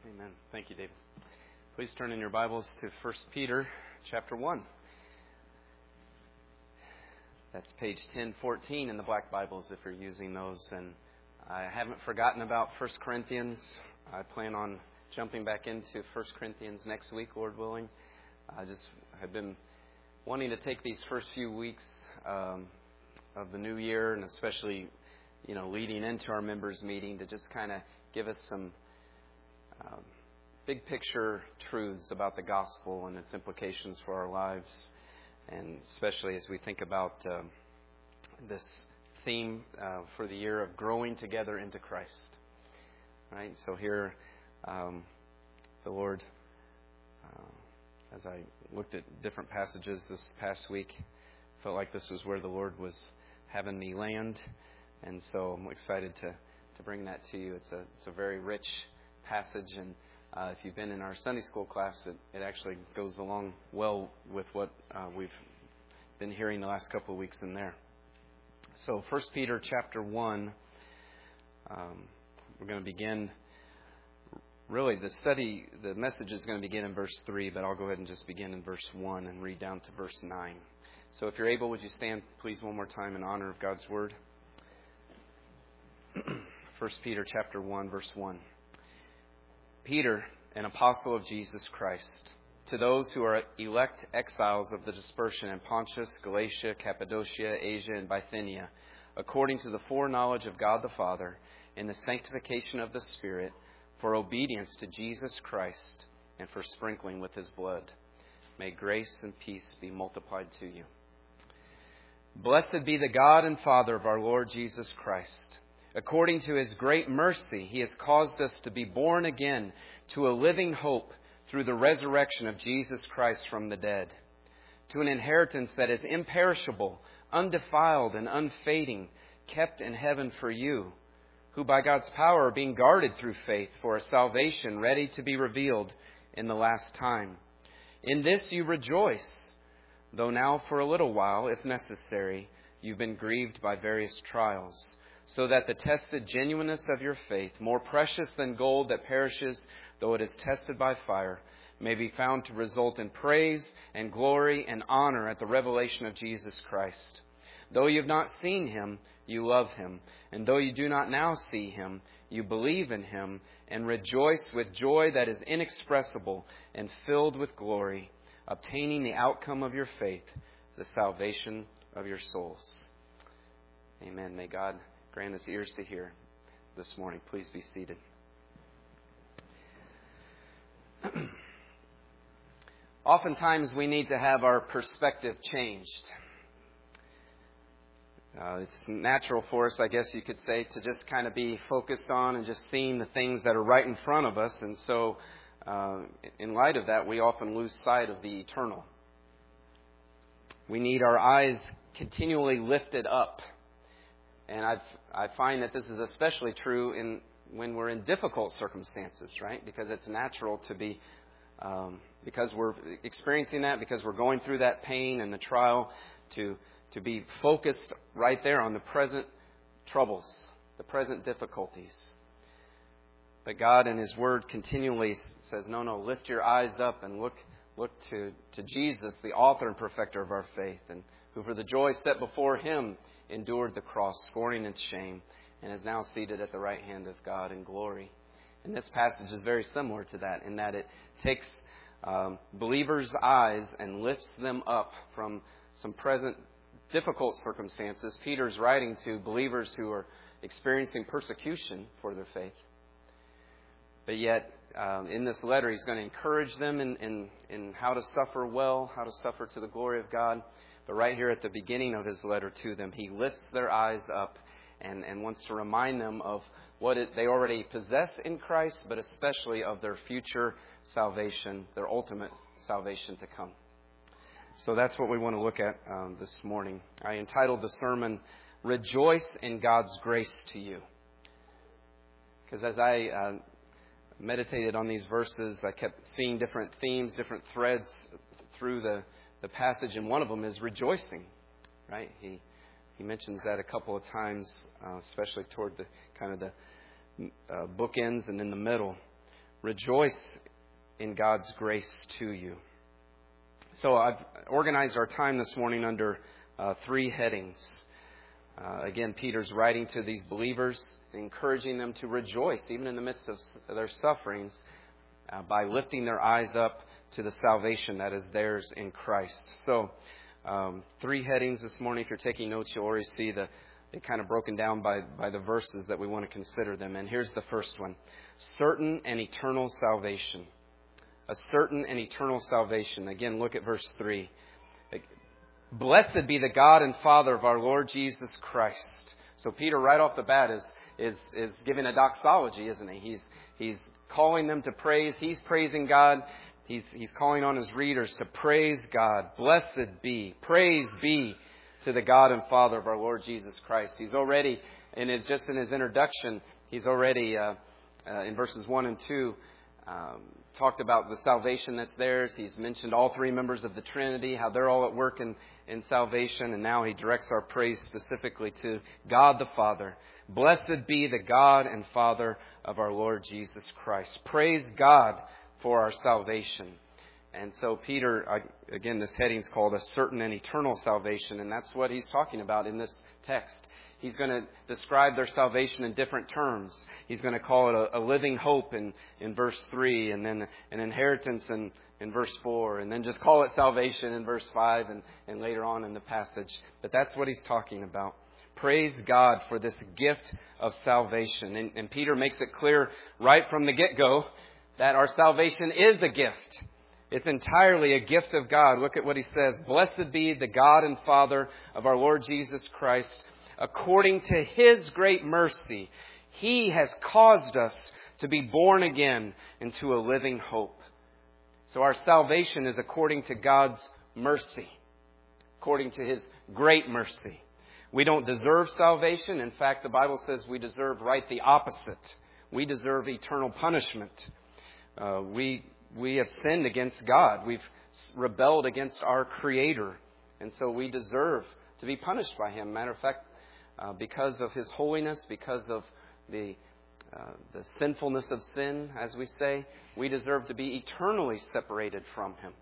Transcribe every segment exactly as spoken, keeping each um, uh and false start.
Amen. Thank you, David. Please turn in your Bibles to First Peter chapter one. That's page ten fourteen in the black Bibles if you're using those. And I haven't forgotten about First Corinthians. I plan on jumping back into First Corinthians next week, Lord willing. I just have been wanting to take these first few weeks um, of the new year, and especially, you know, leading into our members meeting, to just kind of give us some um, big picture truths about the gospel and its implications for our lives, and especially as we think about um, this theme uh, for the year of growing together into Christ. Right. So here, um, the Lord, uh, as I looked at different passages this past week, felt like this was where the Lord was having me land, and so I'm excited to, to bring that to you. It's a it's a very rich passage, and uh, if you've been in our Sunday school class, it, it actually goes along well with what uh, we've been hearing the last couple of weeks in there. So First Peter chapter one, um, we're going to begin. Really, the study, the message is going to begin in verse three, but I'll go ahead and just begin in verse one and read down to verse nine. So if you're able, would you stand, please, one more time in honor of God's Word? First Peter chapter one, verse one. Peter, an apostle of Jesus Christ, to those who are elect exiles of the dispersion in Pontus, Galatia, Cappadocia, Asia, and Bithynia, according to the foreknowledge of God the Father, in the sanctification of the Spirit, for obedience to Jesus Christ, and for sprinkling with His blood. May grace and peace be multiplied to you. Blessed be the God and Father of our Lord Jesus Christ. According to His great mercy, He has caused us to be born again to a living hope through the resurrection of Jesus Christ from the dead, to an inheritance that is imperishable, undefiled, and unfading, kept in heaven for you, who by God's power are being guarded through faith for a salvation ready to be revealed in the last time. In this you rejoice, though now for a little while, if necessary, you've been grieved by various trials, so that the tested genuineness of your faith, more precious than gold that perishes, though it is tested by fire, may be found to result in praise and glory and honor at the revelation of Jesus Christ. Though you have not seen Him, you love Him. And though you do not now see Him, you believe in Him and rejoice with joy that is inexpressible and filled with glory, obtaining the outcome of your faith, the salvation of your souls. Amen. May God grant us ears to hear this morning. Please be seated. Oftentimes we need to have our perspective changed. Uh, it's natural for us, I guess you could say, to just kind of be focused on and just seeing the things that are right in front of us. And so uh, in light of that, we often lose sight of the eternal. We need our eyes continually lifted up. And I've, I find that this is especially true in when we're in difficult circumstances, right? Because it's natural to be, um, because we're experiencing that, because we're going through that pain and the trial, to to be focused right there on the present troubles, the present difficulties. But God in His Word continually says, no, no, lift your eyes up and look look to, to Jesus, the author and perfecter of our faith, and who for the joy set before Him endured the cross, scorning its shame, and is now seated at the right hand of God in glory. And this passage is very similar to that, in that it takes um, believers' eyes and lifts them up from some present difficult circumstances. Peter's writing to believers who are experiencing persecution for their faith. But yet, um, in this letter, he's going to encourage them in, in, in how to suffer well, how to suffer to the glory of God. But right here at the beginning of his letter to them, he lifts their eyes up and, and wants to remind them of what it, they already possess in Christ, but especially of their future salvation, their ultimate salvation to come. So that's what we want to look at um, this morning. I entitled the sermon, Rejoice in God's Grace to You. Because as I uh, meditated on these verses, I kept seeing different themes, different threads through the, the passage, and one of them is rejoicing, right? He he mentions that a couple of times, uh, especially toward the kind of the uh, bookends and in the middle. rejoice in God's grace to you. So I've organized our time this morning under uh, three headings. Uh, again, Peter's writing to these believers, encouraging them to rejoice even in the midst of their sufferings uh, by lifting their eyes up to the salvation that is theirs in Christ. So um, three headings this morning. If you're taking notes, you'll already see the they're kind of broken down by, by the verses that we want to consider them. And here's the first one. Certain and eternal salvation. A certain and eternal salvation. Again, look at verse three. Blessed be the God and Father of our Lord Jesus Christ. So Peter, right off the bat, is is is giving a doxology, isn't he? He's he's calling them to praise. He's praising God. He's he's calling on his readers to praise God. Blessed be, praise be to the God and Father of our Lord Jesus Christ. He's already, and it's just in his introduction, he's already uh, uh, in verses one and two. Um, talked about the salvation that's theirs. He's mentioned all three members of the Trinity, how they're all at work in, in salvation. And now he directs our praise specifically to God the Father. Blessed be the God and Father of our Lord Jesus Christ. Praise God for our salvation. And so Peter, again, this heading is called a certain and eternal salvation. And that's what he's talking about in this text. He's going to describe their salvation in different terms. He's going to call it a, a living hope in, in verse three, and then an inheritance in, in verse four, and then just call it salvation in verse five and, and later on in the passage. But that's what he's talking about. Praise God for this gift of salvation. And, and Peter makes it clear right from the get-go that our salvation is a gift. It's entirely a gift of God. Look at what he says. Blessed be the God and Father of our Lord Jesus Christ. According to His great mercy, He has caused us to be born again into a living hope. So our salvation is according to God's mercy, according to His great mercy. We don't deserve salvation. In fact, the Bible says we deserve right the opposite. We deserve eternal punishment. Uh, we we have sinned against God. We've rebelled against our Creator. And so we deserve to be punished by Him. Matter of fact, Uh, because of His holiness, because of the uh, the sinfulness of sin, as we say, we deserve to be eternally separated from Him.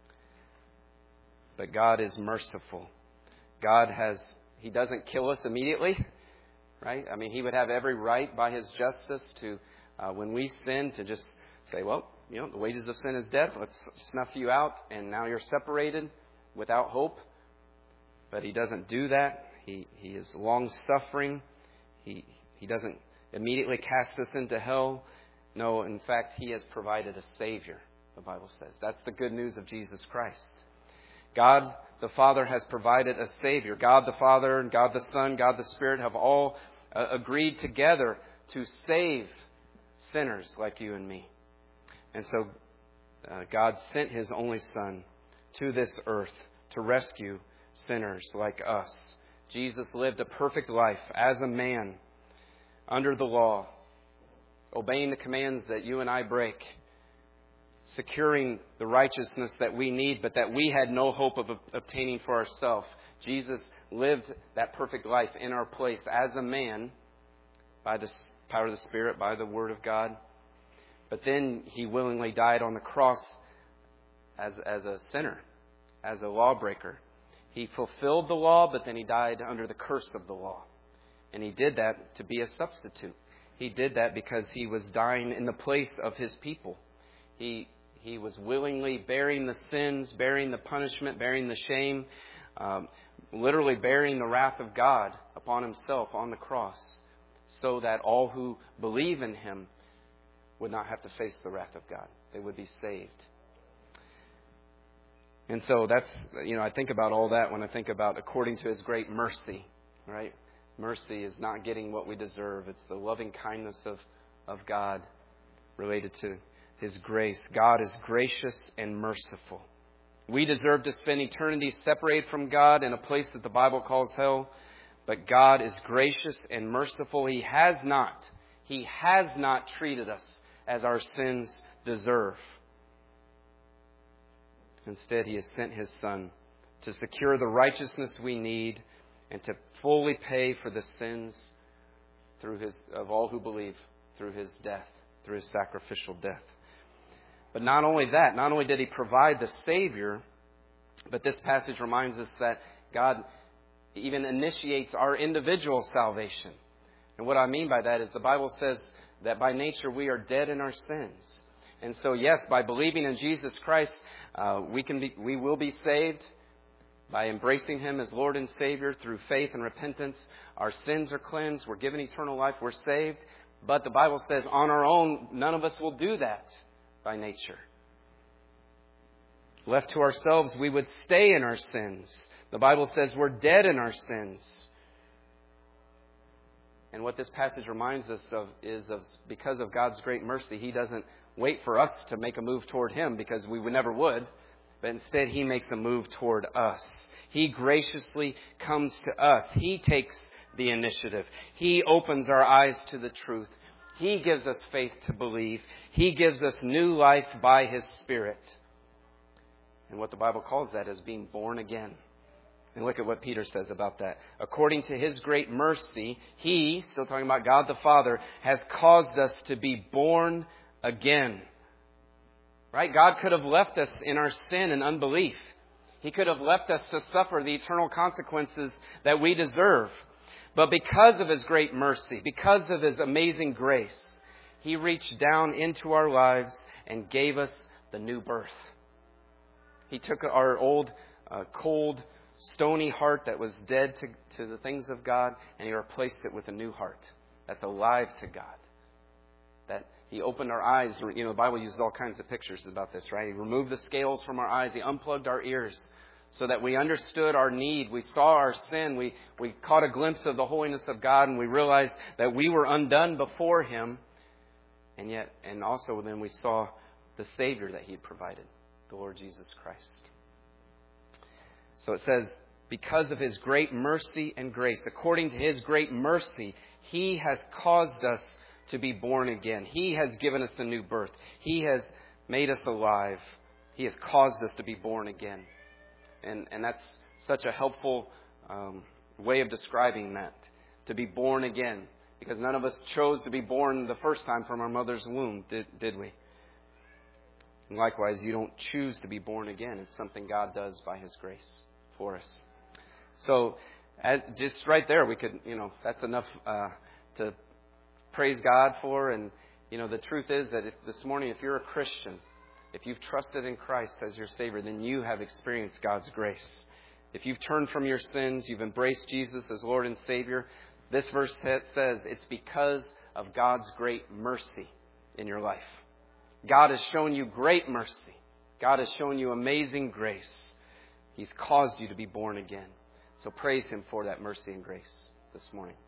But God is merciful. God has, He doesn't kill us immediately, right? I mean, He would have every right by His justice to, uh, when we sin, to just say, well, you know, the wages of sin is death. Let's snuff you out, and now you're separated without hope. But He doesn't do that. He he is long-suffering. He he doesn't immediately cast us into hell. No, in fact, He has provided a Savior, the Bible says. That's the good news of Jesus Christ. God the Father has provided a Savior. God the Father and God the Son, God the Spirit have all uh, agreed together to save sinners like you and me. And so uh, God sent His only Son to this earth to rescue sinners like us. Jesus lived a perfect life as a man under the law, obeying the commands that you and I break, securing the righteousness that we need, but that we had no hope of obtaining for ourselves. Jesus lived that perfect life in our place as a man by the power of the Spirit, by the Word of God. But then He willingly died on the cross as, as a sinner, as a lawbreaker. He fulfilled the law, but then He died under the curse of the law. And He did that to be a substitute. He did that because He was dying in the place of His people. He He was willingly bearing the sins, bearing the punishment, bearing the shame, um, literally bearing the wrath of God upon Himself on the cross, so that all who believe in Him would not have to face the wrath of God. They would be saved. And so that's, you know, I think about all that when I think about according to His great mercy, right? Mercy is not getting what we deserve. It's the loving kindness of, of God related to His grace. God is gracious and merciful. We deserve to spend eternity separated from God in a place that the Bible calls hell. But God is gracious and merciful. He has not, He has not treated us as our sins deserve. Instead, He has sent His Son to secure the righteousness we need and to fully pay for the sins through His of all who believe through His death, through His sacrificial death. But not only that, not only did He provide the Savior, but this passage reminds us that God even initiates our individual salvation. And what I mean by that is the Bible says that by nature we are dead in our sins. And so, yes, by believing in Jesus Christ, uh, we can be, we will be saved. By embracing Him as Lord and Savior through faith and repentance, our sins are cleansed. We're given eternal life. We're saved. But the Bible says on our own, none of us will do that by nature. Left to ourselves, we would stay in our sins. The Bible says we're dead in our sins. And what this passage reminds us of is of because of God's great mercy, He doesn't wait for us to make a move toward Him, because we would never would. But instead, He makes a move toward us. He graciously comes to us. He takes the initiative. He opens our eyes to the truth. He gives us faith to believe. He gives us new life by His Spirit. And what the Bible calls that is being born again. And look at what Peter says about that. According to His great mercy, He, still talking about God the Father, has caused us to be born again. Right? God could have left us in our sin and unbelief. He could have left us to suffer the eternal consequences that we deserve. But because of His great mercy, because of His amazing grace, He reached down into our lives and gave us the new birth. He took our old, uh, cold, stony heart that was dead to, to the things of God, and He replaced it with a new heart that's alive to God. That He opened our eyes. You know, the Bible uses all kinds of pictures about this, right? He removed the scales from our eyes. He unplugged our ears so that we understood our need. We saw our sin. We, we caught a glimpse of the holiness of God, and we realized that we were undone before Him. And yet, and also then we saw the Savior that He had provided, the Lord Jesus Christ. So it says, because of His great mercy and grace, according to His great mercy, He has caused us to be born again. He has given us the new birth. He has made us alive. He has caused us to be born again. And and that's such a helpful um, way of describing that, to be born again. Because none of us chose to be born the first time from our mother's womb, did, did we? And likewise, you don't choose to be born again. It's something God does by His grace for us. So, as, just right there, we could, you know, that's enough uh, to praise God for. And, you know, the truth is that if this morning, if you're a Christian, if you've trusted in Christ as your Savior, then you have experienced God's grace. If you've turned from your sins, you've embraced Jesus as Lord and Savior, this verse says it's because of God's great mercy in your life. God has shown you great mercy. God has shown you amazing grace. He's caused you to be born again. So praise Him for that mercy and grace this morning.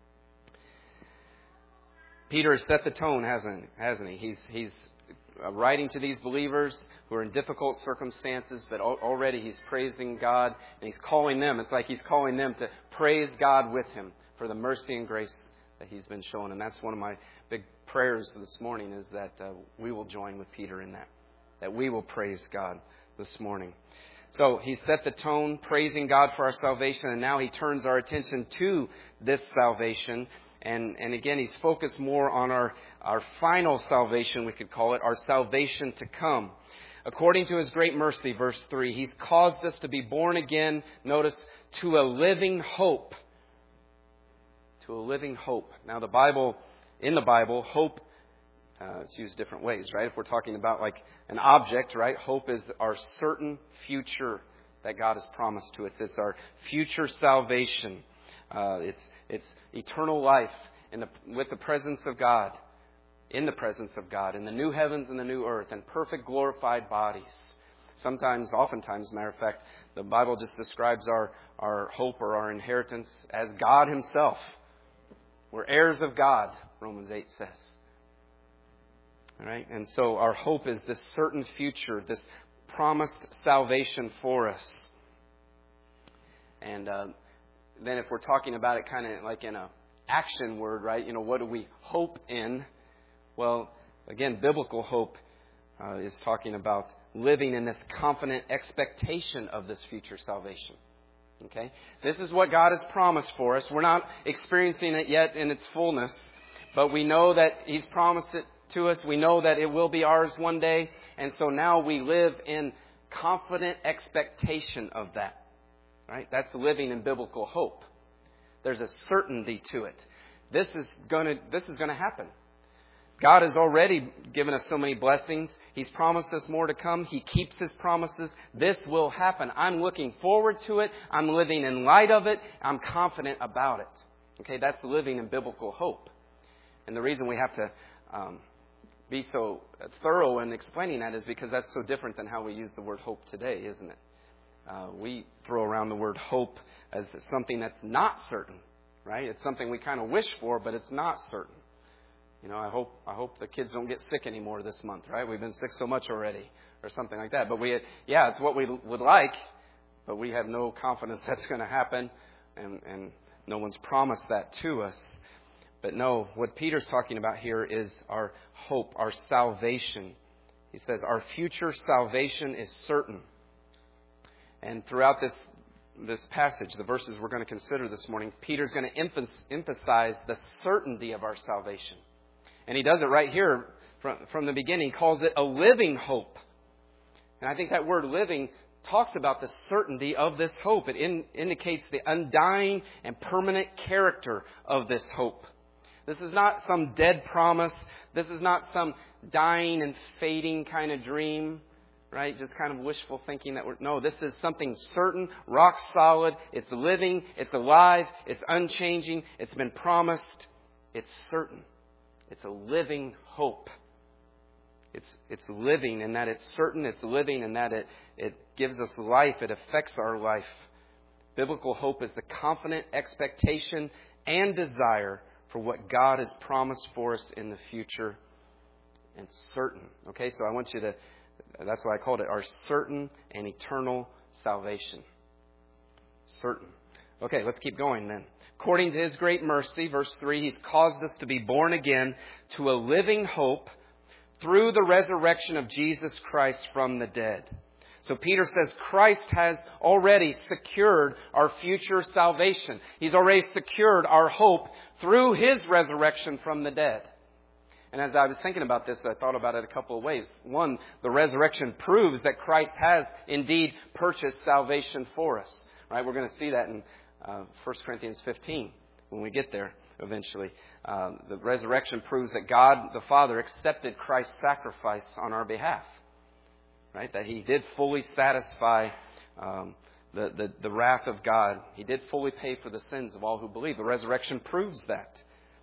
Peter has set the tone, hasn't, hasn't he? He's, he's writing to these believers who are in difficult circumstances, but already he's praising God, and he's calling them. It's like he's calling them to praise God with him for the mercy and grace that He's been shown. And that's one of my big prayers this morning, is that uh, we will join with Peter in that, that we will praise God this morning. So He set the tone, praising God for our salvation, and now He turns our attention to this salvation. And, and again, He's focused more on our, our final salvation, we could call it, our salvation to come. According to His great mercy, verse three, He's caused us to be born again, notice, to a living hope. To a living hope. Now, the Bible, in the Bible, hope, uh, it's used different ways, right? If we're talking about like an object, right? Hope is our certain future that God has promised to us. It's our future salvation. Uh, it's it's eternal life in the, with the presence of God, in the presence of God, in the new heavens and the new earth, and perfect glorified bodies. Sometimes, oftentimes, matter of fact, the Bible just describes our, our hope or our inheritance as God Himself. We're heirs of God, Romans eight says. All right? And so our hope is this certain future, this promised salvation for us. And uh, then if we're talking about it kind of like in a action word, right? You know, what do we hope in? Well, again, biblical hope uh, is talking about living in this confident expectation of this future salvation. Okay? This is what God has promised for us. We're not experiencing it yet in its fullness, but we know that He's promised it to us. We know that it will be ours one day. And so now we live in confident expectation of that. Right? That's living in biblical hope. There's a certainty to it. This is going to, this is going to happen. God has already given us so many blessings. He's promised us more to come. He keeps His promises. This will happen. I'm looking forward to it. I'm living in light of it. I'm confident about it. Okay, that's living in biblical hope. And the reason we have to um, be so thorough in explaining that is because that's so different than how we use the word hope today, isn't it? Uh, we throw around the word hope as something that's not certain, right? It's something we kind of wish for, but it's not certain. You know, I hope I hope the kids don't get sick anymore this month, right? We've been sick so much already, or something like that. But we, yeah, it's what we would like, but we have no confidence that's going to happen, and, and no one's promised that to us. But no, what Peter's talking about here is our hope, our salvation. He says our future salvation is certain. And throughout this this passage, the verses we're going to consider this morning, Peter's going to emphasize the certainty of our salvation. And he does it right here from, from the beginning. He calls it a living hope. And I think that word living talks about the certainty of this hope. It in, indicates the undying and permanent character of this hope. This is not some dead promise. This is not some dying and fading kind of dream, right? Just kind of wishful thinking that we're... No, this is something certain, rock solid. It's living. It's alive. It's unchanging. It's been promised. It's certain. It's a living hope. It's it's living in that it's certain. It's living in that it, it gives us life. It affects our life. Biblical hope is the confident expectation and desire for what God has promised for us in the future. And certain. Okay, so I want you to... That's why I called it our certain and eternal salvation. Certain. Okay, let's keep going then. According to His great mercy, verse three, He's caused us to be born again to a living hope through the resurrection of Jesus Christ from the dead. So Peter says Christ has already secured our future salvation. He's already secured our hope through His resurrection from the dead. And as I was thinking about this, I thought about it a couple of ways. One, the resurrection proves that Christ has indeed purchased salvation for us. Right? We're going to see that in uh, First Corinthians fifteen when we get there eventually. Uh, the resurrection proves that God the Father accepted Christ's sacrifice on our behalf. Right? That He did fully satisfy um, the, the, the wrath of God. He did fully pay for the sins of all who believe. The resurrection proves that.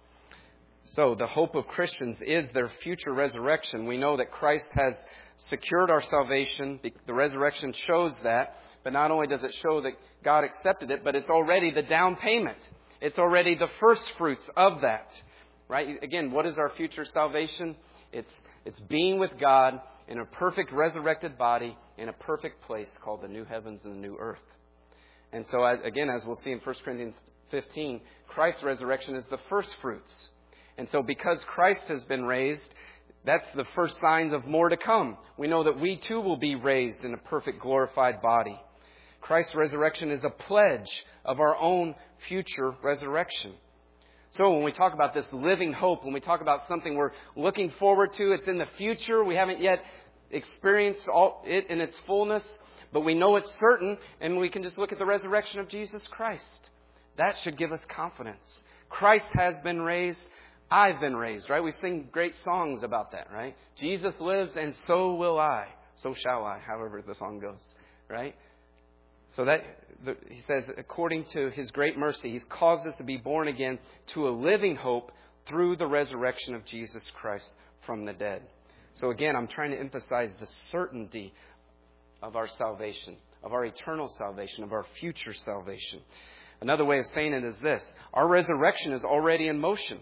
So the hope of Christians is their future resurrection. We know that Christ has secured our salvation. The resurrection shows that. But not only does it show that God accepted it, but it's already the down payment. It's already the first fruits of that. Right? Again, what is our future salvation? It's, it's being with God in a perfect resurrected body in a perfect place called the new heavens and the new earth. And so, again, as we'll see in First Corinthians fifteen, Christ's resurrection is the first fruits. And so because Christ has been raised, that's the first signs of more to come. We know that we too will be raised in a perfect glorified body. Christ's resurrection is a pledge of our own future resurrection. So when we talk about this living hope, when we talk about something we're looking forward to, it's in the future. We haven't yet experienced all it in its fullness, but we know it's certain, and we can just look at the resurrection of Jesus Christ. That should give us confidence. Christ has been raised. I've been raised, right? We sing great songs about that, right? Jesus lives and so will I. So shall I, however the song goes, right? So that, the, he says, according to His great mercy, He's caused us to be born again to a living hope through the resurrection of Jesus Christ from the dead. So again, I'm trying to emphasize the certainty of our salvation, of our eternal salvation, of our future salvation. Another way of saying it is this: our resurrection is already in motion.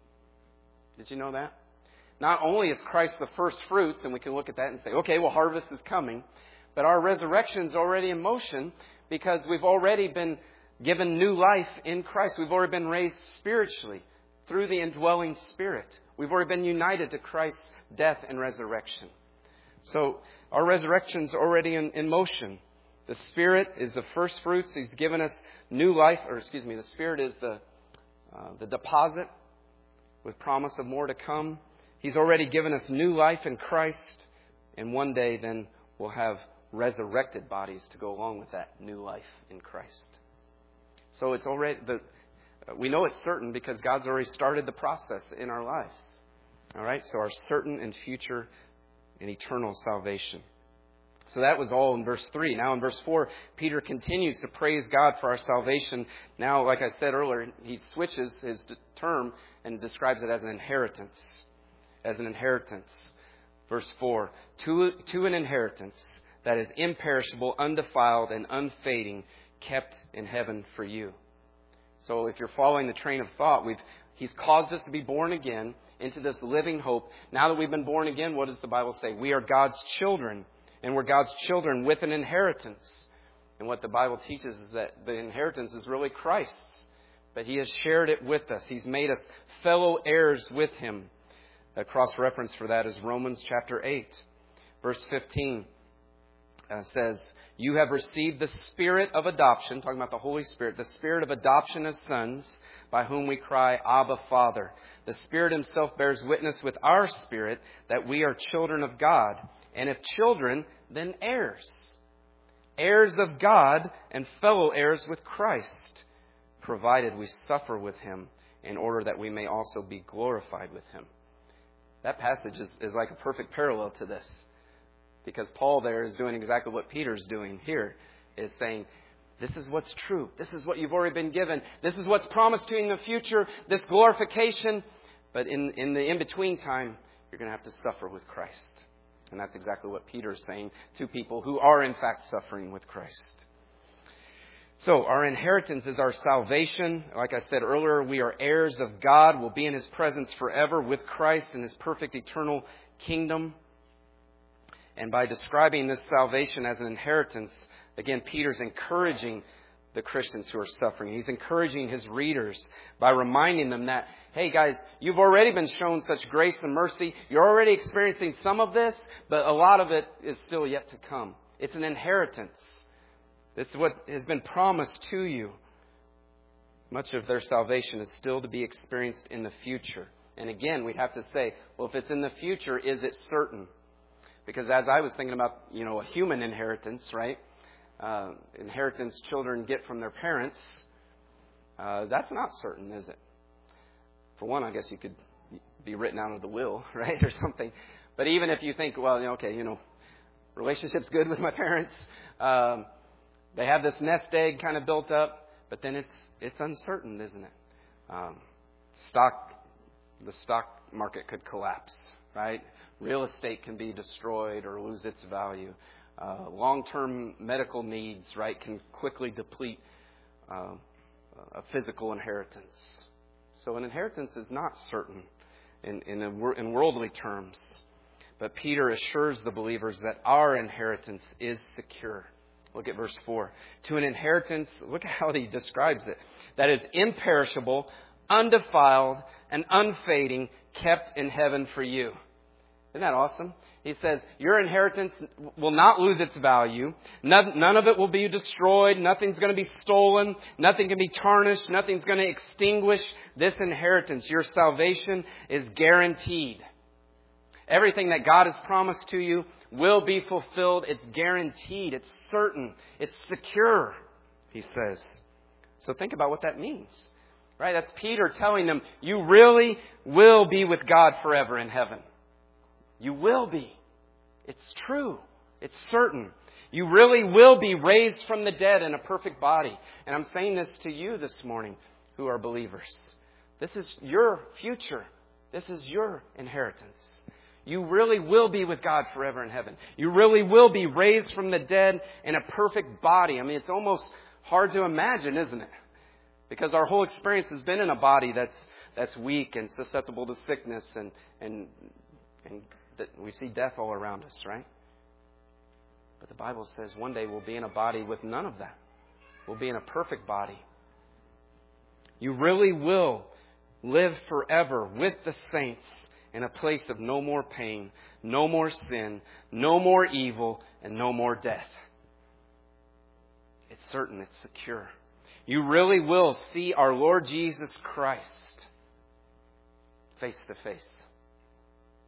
Did you know that? Not only is Christ the first fruits, and we can look at that and say, okay, well, harvest is coming, but our resurrection is already in motion because we've already been given new life in Christ. We've already been raised spiritually through the indwelling Spirit. We've already been united to Christ's death and resurrection. So our resurrection is already in, in motion. The Spirit is the first fruits. He's given us new life, or excuse me, the Spirit is the uh, the deposit with promise of more to come. He's already given us new life in Christ. And one day then we'll have resurrected bodies to go along with that new life in Christ. So it's already, the, we know it's certain because God's already started the process in our lives. All right, so our certain and future and eternal salvation. So that was all in verse three. Now in verse four, Peter continues to praise God for our salvation. Now, like I said earlier, he switches his term and describes it as an inheritance. As an inheritance. Verse four, to, to an inheritance that is imperishable, undefiled, and unfading, kept in heaven for you. So if you're following the train of thought, we've He's caused us to be born again into this living hope. Now that we've been born again, what does the Bible say? We are God's children, and we're God's children with an inheritance. And what the Bible teaches is that the inheritance is really Christ's, but He has shared it with us. He's made us fellow heirs with Him. A cross-reference for that is Romans chapter eight, verse fifteen. Uh, says, you have received the Spirit of adoption, talking about the Holy Spirit, the Spirit of adoption as sons, by whom we cry, Abba, Father. The Spirit Himself bears witness with our spirit that we are children of God. And if children, then heirs. Heirs of God and fellow heirs with Christ, provided we suffer with Him in order that we may also be glorified with Him. That passage is, is like a perfect parallel to this. Because Paul there is doing exactly what Peter's doing here, is saying, this is what's true. This is what you've already been given. This is what's promised to you in the future, this glorification. But in, in the in-between time, you're going to have to suffer with Christ. And that's exactly what Peter's saying to people who are in fact suffering with Christ. So our inheritance is our salvation. Like I said earlier, we are heirs of God. We'll be in His presence forever with Christ in His perfect eternal kingdom. And by describing this salvation as an inheritance, again, Peter's encouraging the Christians who are suffering. He's encouraging his readers by reminding them that, hey guys, you've already been shown such grace and mercy. You're already experiencing some of this, but a lot of it is still yet to come. It's an inheritance. This is what has been promised to you. Much of their salvation is still to be experienced in the future. And again, we have to say, well, if it's in the future, is it certain? Because as I was thinking about, you know, a human inheritance, right? Uh, inheritance children get from their parents. Uh, that's not certain, is it? For one, I guess you could be written out of the will, right? Or something. But even if you think, well, okay, you know, relationship's good with my parents. Um, they have this nest egg kind of built up. But then it's it's uncertain, isn't it? Um, stock, the stock market could collapse, right? Real estate can be destroyed or lose its value. Uh, long-term medical needs, right, can quickly deplete uh, a physical inheritance. So an inheritance is not certain in in, a, in worldly terms. But Peter assures the believers that our inheritance is secure. Look at verse four. To an inheritance, look at how he describes it, that is imperishable, undefiled, and unfading, kept in heaven for you. Isn't that awesome? He says, your inheritance will not lose its value. None, none of it will be destroyed. Nothing's going to be stolen. Nothing can be tarnished. Nothing's going to extinguish this inheritance. Your salvation is guaranteed. Everything that God has promised to you will be fulfilled. It's guaranteed. It's certain. It's secure, he says. So think about what that means. Right? That's Peter telling them, you really will be with God forever in heaven. You will be. It's true. It's certain. You really will be raised from the dead in a perfect body. And I'm saying this to you this morning who are believers. This is your future. This is your inheritance. You really will be with God forever in heaven. You really will be raised from the dead in a perfect body. I mean, it's almost hard to imagine, isn't it? Because our whole experience has been in a body that's that's weak and susceptible to sickness and and and that we see death all around us, right? But the Bible says one day we'll be in a body with none of that. We'll be in a perfect body. You really will live forever with the saints in a place of no more pain, no more sin, no more evil, and no more death. It's certain, it's secure. You really will see our Lord Jesus Christ face to face.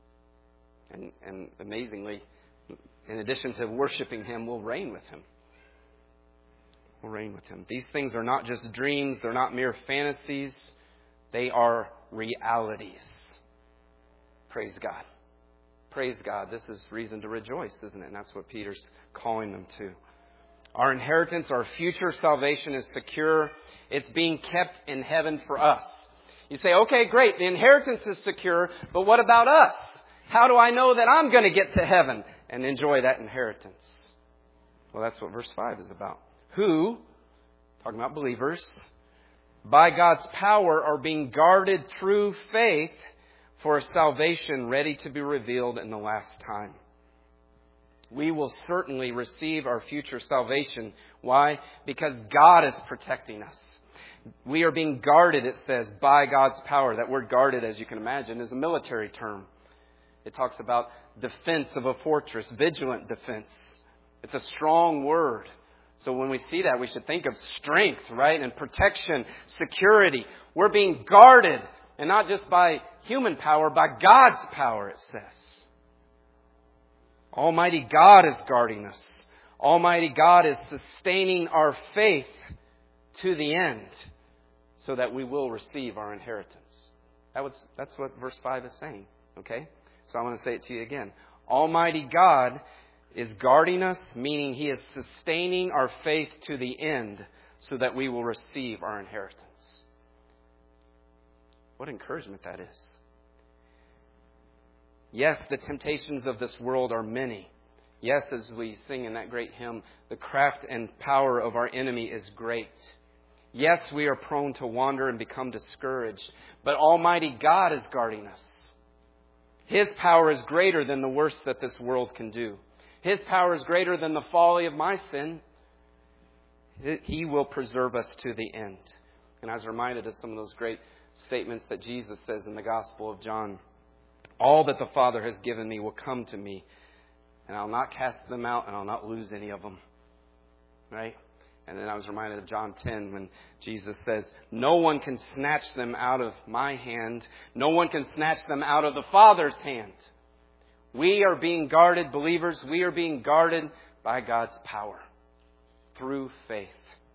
And, and amazingly, in addition to worshiping Him, we'll reign with Him. We'll reign with Him. These things are not just dreams. They're not mere fantasies. They are realities. Praise God. Praise God. This is reason to rejoice, isn't it? And that's what Peter's calling them to. Our inheritance, our future salvation is secure. It's being kept in heaven for us. You say, okay, great. The inheritance is secure, but what about us? How do I know that I'm going to get to heaven and enjoy that inheritance? Well, that's what verse five is about. Who, talking about believers, by God's power are being guarded through faith for a salvation ready to be revealed in the last time. We will certainly receive our future salvation. Why? Because God is protecting us. We are being guarded, it says, by God's power. That word guarded, as you can imagine, is a military term. It talks about defense of a fortress, vigilant defense. It's a strong word. So when we see that, we should think of strength, right? And protection, security. We're being guarded, and not just by human power, by God's power, it says. Almighty God is guarding us. Almighty God is sustaining our faith to the end so that we will receive our inheritance. That was, that's what verse five is saying, okay? So I want to say it to you again. Almighty God is guarding us, meaning He is sustaining our faith to the end so that we will receive our inheritance. What encouragement that is. Yes, the temptations of this world are many. Yes, as we sing in that great hymn, the craft and power of our enemy is great. Yes, we are prone to wander and become discouraged, but Almighty God is guarding us. His power is greater than the worst that this world can do. His power is greater than the folly of my sin. He will preserve us to the end. And I was reminded of some of those great statements that Jesus says in the Gospel of John. All that the Father has given me will come to me, and I'll not cast them out, and I'll not lose any of them. Right? And then I was reminded of John ten when Jesus says, no one can snatch them out of my hand. No one can snatch them out of the Father's hand. We are being guarded, believers. We are being guarded by God's power through faith.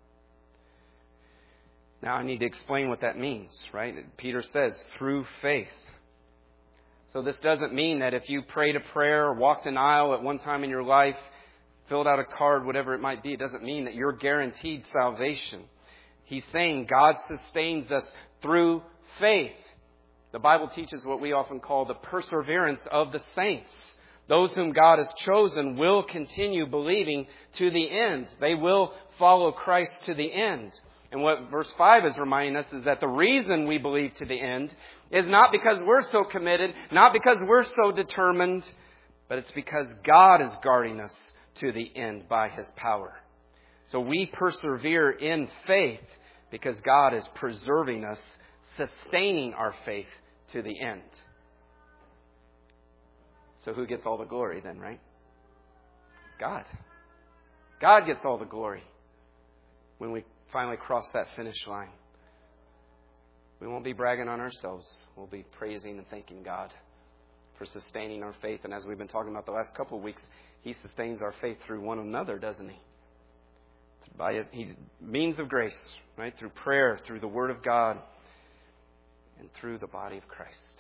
Now I need to explain what that means, right? Peter says, through faith. So this doesn't mean that if you prayed a prayer or walked an aisle at one time in your life, filled out a card, whatever it might be, it doesn't mean that you're guaranteed salvation. He's saying God sustains us through faith. The Bible teaches what we often call the perseverance of the saints. Those whom God has chosen will continue believing to the end. They will follow Christ to the end. And what verse five is reminding us is that the reason we believe to the end is not because we're so committed, not because we're so determined, but it's because God is guarding us to the end by His power. So we persevere in faith because God is preserving us, sustaining our faith to the end. So who gets all the glory then, right? God. God gets all the glory when we finally cross that finish line. We won't be bragging on ourselves. We'll be praising and thanking God for sustaining our faith. And as we've been talking about the last couple of weeks, He sustains our faith through one another, doesn't He? By His he, means of grace, right? Through prayer, through the Word of God, and through the body of Christ.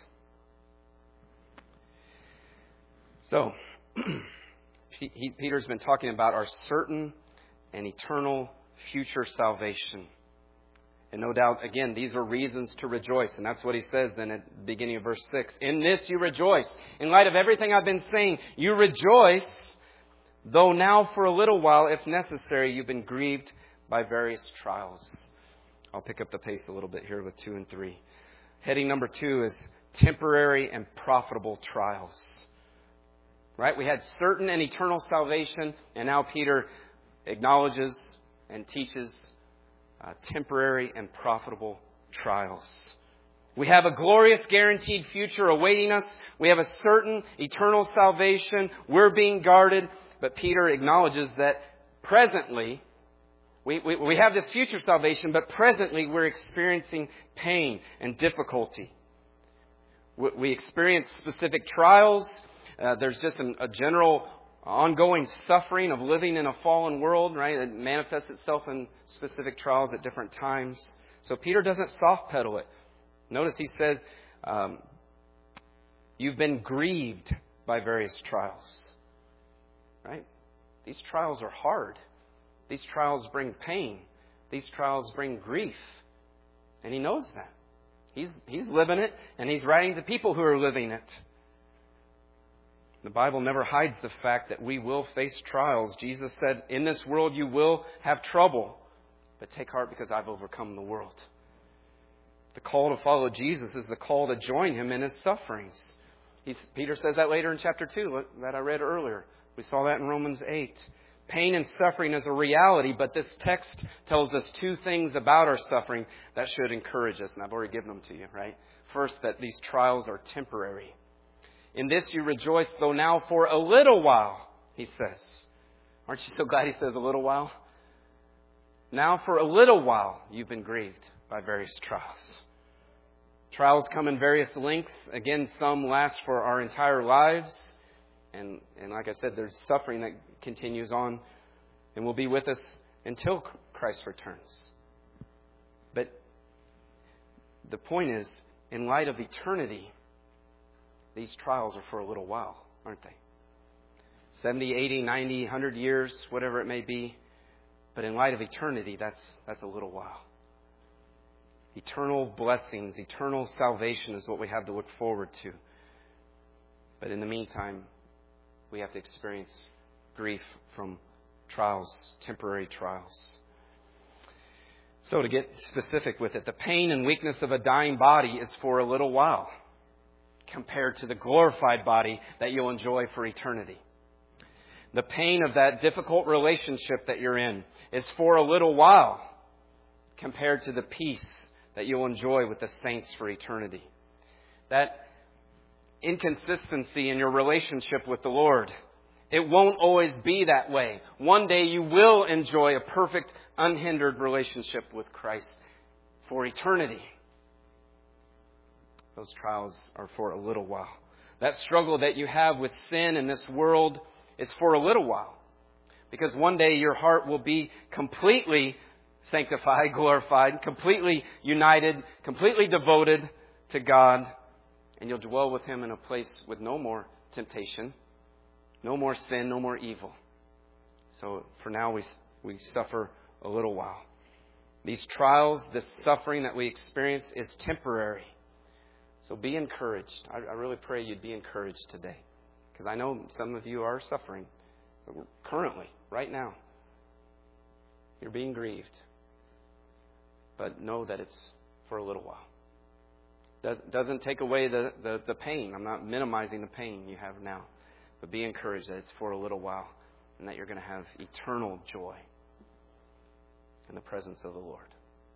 So, he, Peter's been talking about our certain and eternal future salvation. And no doubt, again, these are reasons to rejoice. And that's what he says then at the beginning of verse six. In this you rejoice. In light of everything I've been saying, you rejoice, though now for a little while, if necessary, you've been grieved by various trials. I'll pick up the pace a little bit here with two and three. Heading number two is temporary and profitable trials. Right? We had certain and eternal salvation, and now Peter acknowledges and teaches uh, temporary and profitable trials. We have a glorious guaranteed future awaiting us. We have a certain eternal salvation. We're being guarded. But Peter acknowledges that presently, we, we, we have this future salvation, but presently we're experiencing pain and difficulty. We, we experience specific trials. Uh, there's just an, a general ongoing suffering of living in a fallen world, right? It manifests itself in specific trials at different times. So Peter doesn't soft pedal it. Notice he says, um, you've been grieved by various trials, right? These trials are hard. These trials bring pain. These trials bring grief. And he knows that. He's, he's living it, and he's writing to people who are living it. The Bible never hides the fact that we will face trials. Jesus said, in this world you will have trouble, but take heart because I've overcome the world. The call to follow Jesus is the call to join Him in His sufferings. He's, Peter says that later in chapter two that I read earlier. We saw that in Romans eight. Pain and suffering is a reality, but this text tells us two things about our suffering that should encourage us. And I've already given them to you, right? First, that these trials are temporary. In this you rejoice, though now for a little while, he says. Aren't you so glad he says a little while? Now for a little while you've been grieved by various trials. Trials come in various lengths. Again, some last for our entire lives. And, and like I said, there's suffering that continues on and will be with us until Christ returns. But the point is, in light of eternity, these trials are for a little while, aren't they? seventy, eighty, ninety, one hundred years, whatever it may be. But in light of eternity, that's that's a little while. Eternal blessings, eternal salvation is what we have to look forward to. But in the meantime, we have to experience grief from trials, temporary trials. So to get specific with it, the pain and weakness of a dying body is for a little while, compared to the glorified body that you'll enjoy for eternity. The pain of that difficult relationship that you're in is for a little while, compared to the peace that you'll enjoy with the saints for eternity. That inconsistency in your relationship with the Lord, it won't always be that way. One day you will enjoy a perfect, unhindered relationship with Christ for eternity. Those trials are for a little while. That struggle that you have with sin in this world is for a little while. Because one day your heart will be completely sanctified, glorified, completely united, completely devoted to God. And you'll dwell with Him in a place with no more temptation, no more sin, no more evil. So for now we, we suffer a little while. These trials, this suffering that we experience is temporary. So be encouraged. I, I really pray you'd be encouraged today. Because I know some of you are suffering currently, right now. You're being grieved. But know that it's for a little while. Does, doesn't take away the, the, the pain. I'm not minimizing the pain you have now. But be encouraged that it's for a little while. And that you're going to have eternal joy in the presence of the Lord.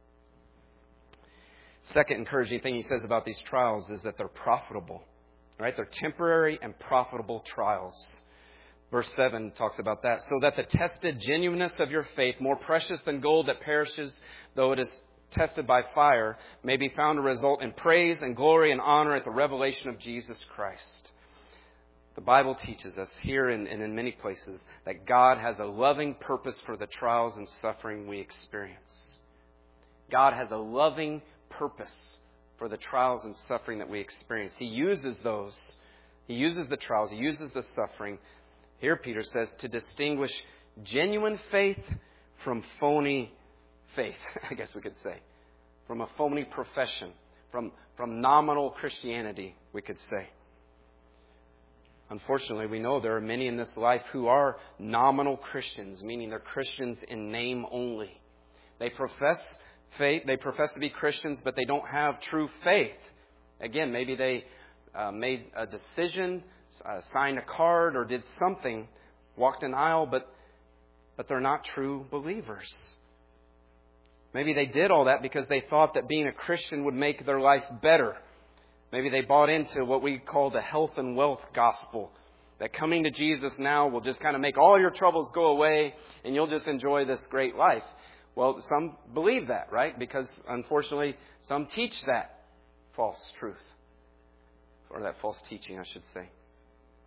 Second encouraging thing he says about these trials is that they're profitable. Right? They're temporary and profitable trials. Verse seven talks about that. So that the tested genuineness of your faith, more precious than gold that perishes, though it is tested by fire, may be found to result in praise and glory and honor at the revelation of Jesus Christ. The Bible teaches us here and in many places that God has a loving purpose for the trials and suffering we experience. God has a loving purpose for the trials and suffering that we experience. He uses those. He uses the trials. He uses the suffering. Here Peter says to distinguish genuine faith from phony faith, I guess we could say. From a phony profession. From, from nominal Christianity, we could say. Unfortunately, we know there are many in this life who are nominal Christians, meaning they're Christians in name only. They profess faith, they profess to be Christians, but they don't have true faith. Again, maybe they uh, made a decision, uh, signed a card, or did something, walked an aisle, but but they're not true believers. Maybe they did all that because they thought that being a Christian would make their life better. Maybe they bought into what we call the health and wealth gospel. That coming to Jesus now will just kind of make all your troubles go away and you'll just enjoy this great life. Well, some believe that, right? Because unfortunately, some teach that false truth. Or that false teaching, I should say.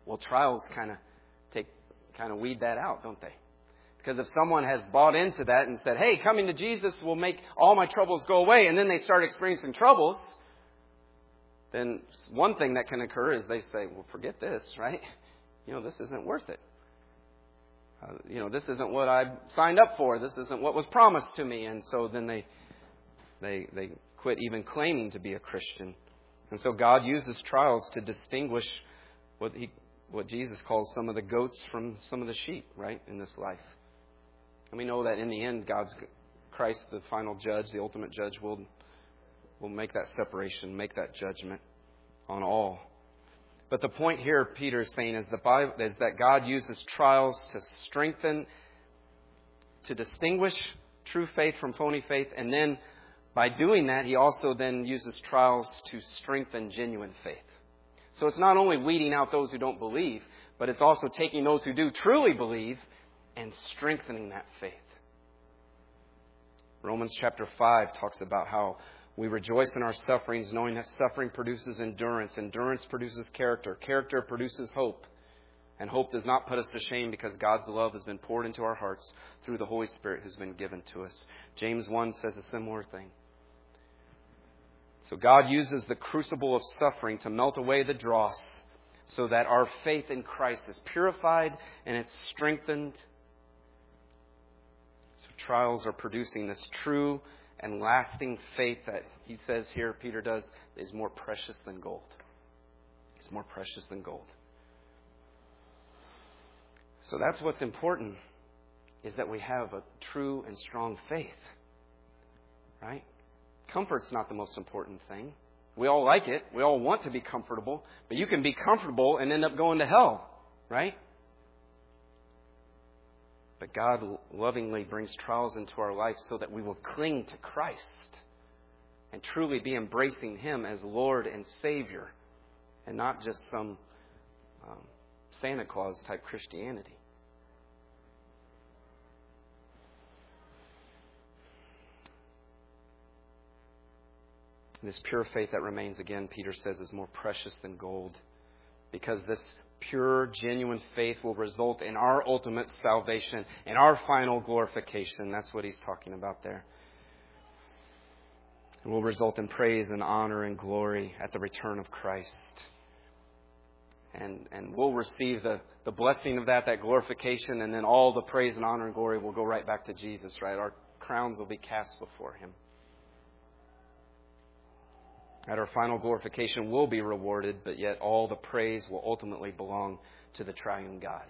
Well, trials kind of take, kind of weed that out, don't they? Because if someone has bought into that and said, hey, coming to Jesus will make all my troubles go away, and then they start experiencing troubles, then one thing that can occur is they say, well, forget this, right? You know, this isn't worth it. Uh, you know, this isn't what I signed up for. This isn't what was promised to me. And so then they, they, they quit even claiming to be a Christian. And so God uses trials to distinguish what he, what Jesus calls some of the goats from some of the sheep, right, in this life. And we know that in the end, God's Christ, the final judge, the ultimate judge, will will make that separation, make that judgment on all. But the point here, Peter is saying, is, the Bible, is that God uses trials to strengthen, to distinguish true faith from phony faith. And then by doing that, He also then uses trials to strengthen genuine faith. So it's not only weeding out those who don't believe, but it's also taking those who do truly believe and strengthening that faith. Romans chapter five talks about how we rejoice in our sufferings, knowing that suffering produces endurance. Endurance produces character. Character produces hope. And hope does not put us to shame because God's love has been poured into our hearts through the Holy Spirit who's been given to us. James one says a similar thing. So God uses the crucible of suffering to melt away the dross so that our faith in Christ is purified and it's strengthened. So trials are producing this true and lasting faith that he says here, Peter does, is more precious than gold. It's more precious than gold. So that's what's important, is that we have a true and strong faith. Right? Comfort's not the most important thing. We all like it. We all want to be comfortable. But you can be comfortable and end up going to hell. Right? But God lovingly brings trials into our life so that we will cling to Christ and truly be embracing Him as Lord and Savior and not just some um, Santa Claus type Christianity. This pure faith that remains, again, Peter says, is more precious than gold, because this pure, genuine faith will result in our ultimate salvation and our final glorification. That's what he's talking about there. It will result in praise and honor and glory at the return of Christ. And and we'll receive the, the blessing of that, that glorification, and then all the praise and honor and glory will go right back to Jesus, right? Our crowns will be cast before Him. At our final glorification, we'll be rewarded, but yet all the praise will ultimately belong to the triune God.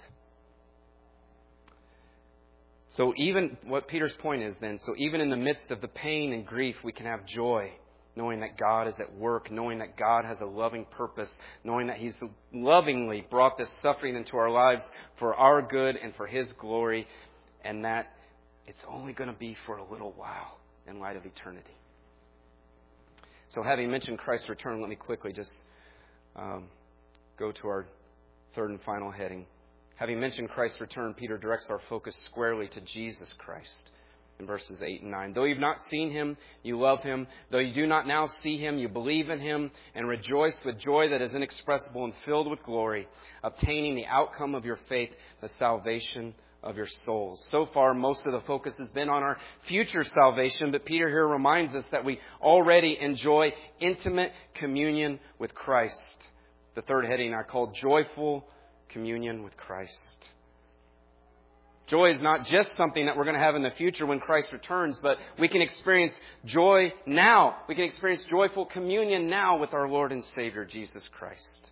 So even, what Peter's point is then, so even in the midst of the pain and grief, we can have joy, knowing that God is at work, knowing that God has a loving purpose, knowing that He's lovingly brought this suffering into our lives for our good and for His glory, and that it's only going to be for a little while in light of eternity. So having mentioned Christ's return, let me quickly just um, go to our third and final heading. Having mentioned Christ's return, Peter directs our focus squarely to Jesus Christ in verses eight and nine. Though you've not seen Him, you love Him. Though you do not now see Him, you believe in Him and rejoice with joy that is inexpressible and filled with glory, obtaining the outcome of your faith, the salvation of your souls. So far, most of the focus has been on our future salvation, but Peter here reminds us that we already enjoy intimate communion with Christ. The third heading I call joyful communion with Christ. Joy is not just something that we're going to have in the future when Christ returns, but we can experience joy now. We can experience joyful communion now with our Lord and Savior, Jesus Christ.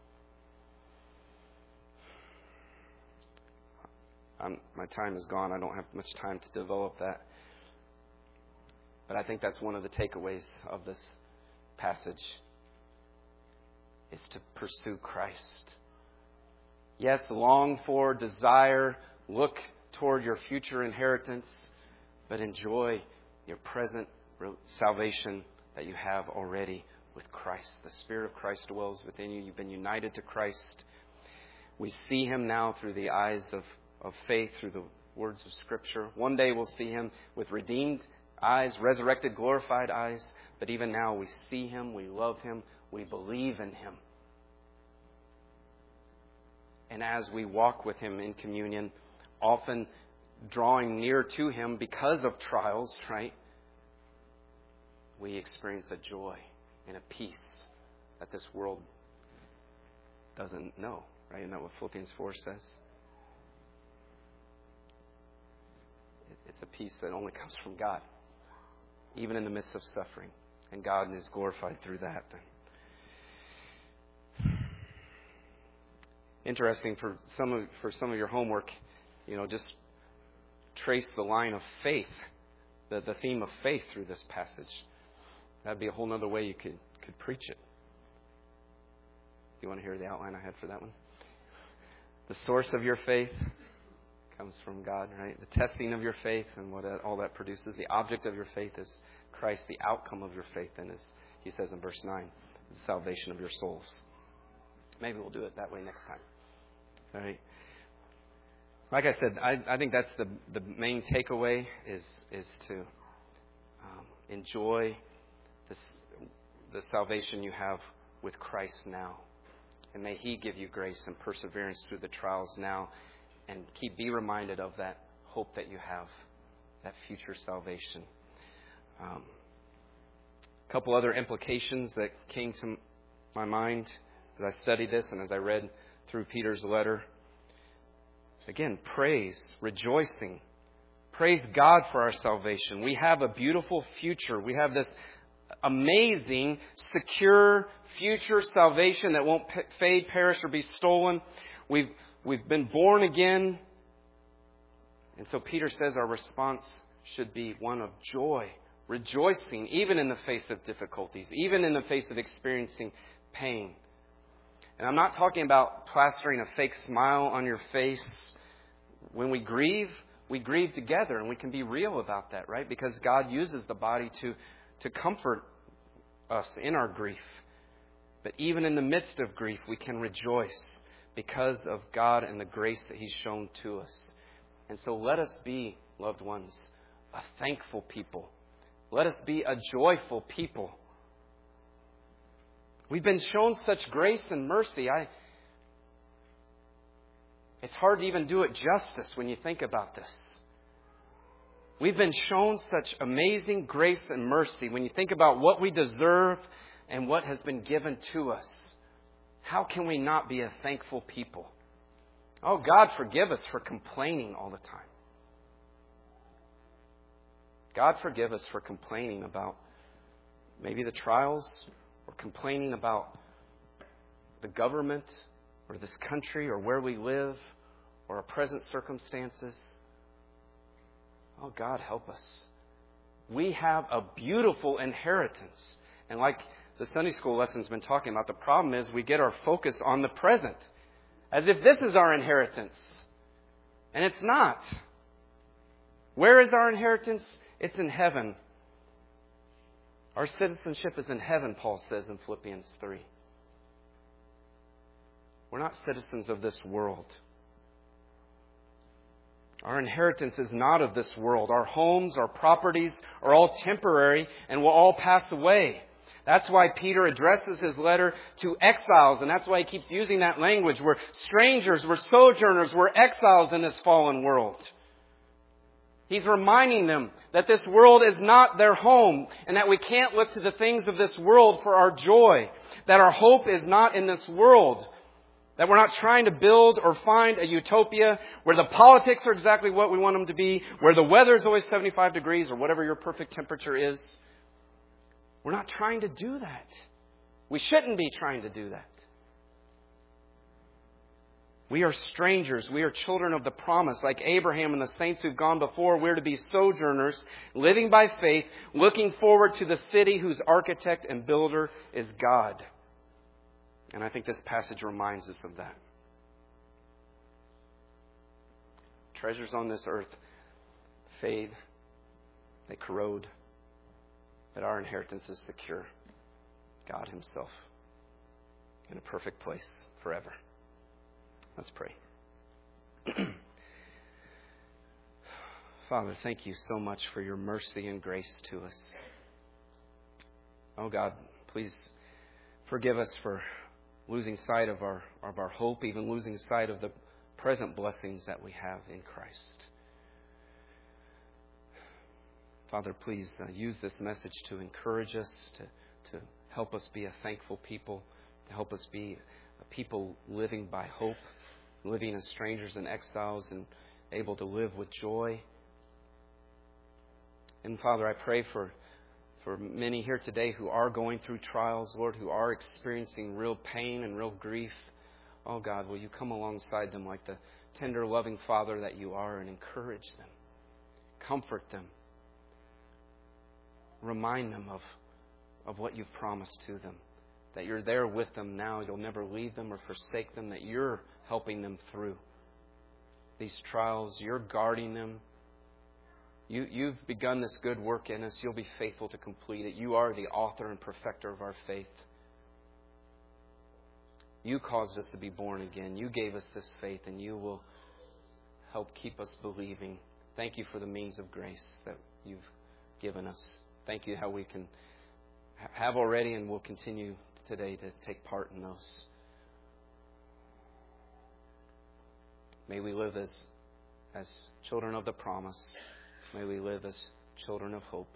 Um, my time is gone. I don't have much time to develop that. But I think that's one of the takeaways of this passage, is to pursue Christ. Yes, long for, desire, look toward your future inheritance, but enjoy your present salvation that you have already with Christ. The Spirit of Christ dwells within you. You've been united to Christ. We see Him now through the eyes of of faith, through the words of Scripture. One day we'll see Him with redeemed eyes, resurrected, glorified eyes. But even now we see Him, we love Him, we believe in Him. And as we walk with Him in communion, often drawing near to Him because of trials, right? We experience a joy and a peace that this world doesn't know, right? Isn't that what Philippians four says? It's a peace that only comes from God, even in the midst of suffering. And God is glorified through that. Interesting for some of for some of your homework, you know, just trace the line of faith, the, the theme of faith through this passage. That'd be a whole other way you could, could preach it. Do you want to hear the outline I had for that one? The source of your faith comes from God, right? The testing of your faith and what all that produces. The object of your faith is Christ. The outcome of your faith then is, he says in verse nine, the salvation of your souls. Maybe we'll do it that way next time. All right. Like I said, I, I think that's the the main takeaway is is to um, enjoy this the salvation you have with Christ now, and may He give you grace and perseverance through the trials now, and keep be reminded of that hope that you have, that future salvation. Um, a couple other implications that came to my mind as I studied this and as I read through Peter's letter. Again, praise, rejoicing. Praise God for our salvation. We have a beautiful future. We have this amazing, secure future salvation that won't fade, perish, or be stolen. We've, we've been born again. And so Peter says our response should be one of joy, rejoicing, even in the face of difficulties, even in the face of experiencing pain. And I'm not talking about plastering a fake smile on your face. When we grieve, we grieve together, and we can be real about that, right? Because God uses the body to, to comfort us in our grief. But even in the midst of grief, we can rejoice because of God and the grace that He's shown to us. And so let us be, loved ones, a thankful people. Let us be a joyful people. We've been shown such grace and mercy. I, it's hard to even do it justice when you think about this. We've been shown such amazing grace and mercy when you think about what we deserve and what has been given to us. How can we not be a thankful people? Oh, God, forgive us for complaining all the time. God, forgive us for complaining about maybe the trials, or complaining about the government or this country or where we live or our present circumstances. Oh, God, help us. We have a beautiful inheritance. And like the Sunday school lesson's been talking about, the problem is we get our focus on the present as if this is our inheritance. And it's not. Where is our inheritance? It's in heaven. Our citizenship is in heaven, Paul says in Philippians three. We're not citizens of this world. Our inheritance is not of this world. Our homes, our properties are all temporary and will all pass away. That's why Peter addresses his letter to exiles, and that's why he keeps using that language. We're strangers, we're sojourners, we're exiles in this fallen world. He's reminding them that this world is not their home and that we can't look to the things of this world for our joy. That our hope is not in this world. That we're not trying to build or find a utopia where the politics are exactly what we want them to be, where the weather is always seventy-five degrees or whatever your perfect temperature is. We're not trying to do that. We shouldn't be trying to do that. We are strangers. We are children of the promise. Like Abraham and the saints who've gone before, we're to be sojourners, living by faith, looking forward to the city whose architect and builder is God. And I think this passage reminds us of that. Treasures on this earth fade, they corrode, but our inheritance is secure. God Himself in a perfect place forever. Let's pray. Father, thank you so much for your mercy and grace to us. Oh God, please forgive us for losing sight of our, of our hope, even losing sight of the present blessings that we have in Christ. Father, please uh, use this message to encourage us, to, to help us be a thankful people, to help us be a people living by hope, living as strangers and exiles and able to live with joy. And Father, I pray for, for many here today who are going through trials, Lord, who are experiencing real pain and real grief. Oh God, will you come alongside them like the tender, loving Father that you are and encourage them, comfort them, remind them of, of what you've promised to them, that you're there with them now, you'll never leave them or forsake them, that you're helping them through these trials, you're guarding them. You, you've begun this good work in us, you'll be faithful to complete it. You are the author and perfecter of our faith. You caused us to be born again. You gave us this faith, and you will help keep us believing. Thank you for the means of grace that you've given us. Thank you how we can have already and will continue today to take part in those. May we live as, as children of the promise. May we live as children of hope.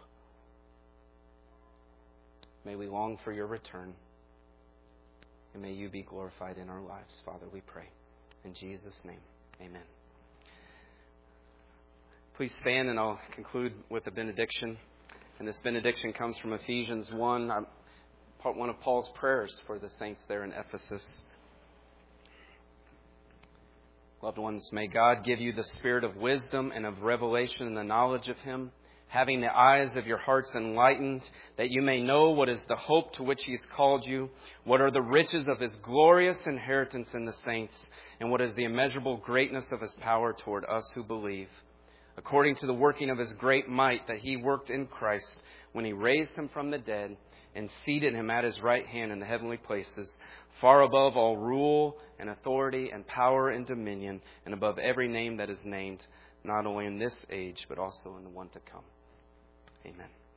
May we long for your return. And may you be glorified in our lives, Father, we pray. In Jesus' name, amen. Please stand and I'll conclude with a benediction. And this benediction comes from Ephesians one, part one of Paul's prayers for the saints there in Ephesus. Loved ones, may God give you the spirit of wisdom and of revelation and the knowledge of Him, having the eyes of your hearts enlightened, that you may know what is the hope to which He has called you, what are the riches of His glorious inheritance in the saints, and what is the immeasurable greatness of His power toward us who believe, according to the working of His great might that He worked in Christ when He raised Him from the dead and seated Him at His right hand in the heavenly places, far above all rule and authority and power and dominion, and above every name that is named, not only in this age, but also in the one to come. Amen.